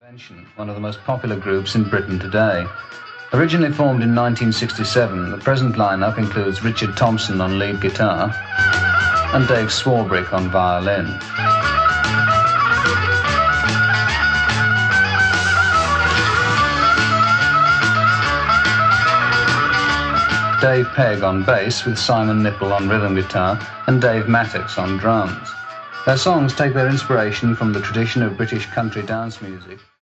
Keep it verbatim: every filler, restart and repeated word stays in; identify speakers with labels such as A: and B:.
A: One of the most popular groups in Britain today. Originally formed in nineteen sixty-seven, the present lineup includes Richard Thompson on lead guitar and Dave Swarbrick on violin. Dave Pegg on bass with Simon Nipple on rhythm guitar and Dave Mattox on drums. Their songs take their inspiration from the tradition of British country dance music.